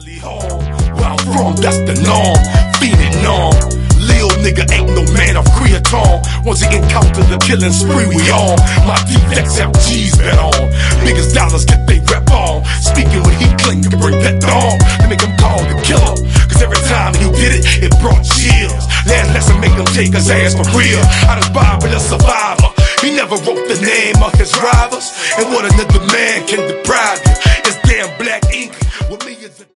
Finally home, where I'm from, that's the norm. Fiending numb, lil nigga ain't no man of creatine. Once he encountered the killing spree, we on. My defects have G's bet on. Biggest dollars get they rep on. Speaking when he cling to bring that dog. They make him call the killer, cause every time he did it, it brought chills. Last lesson make him take his ass for real. I just buy with a survival.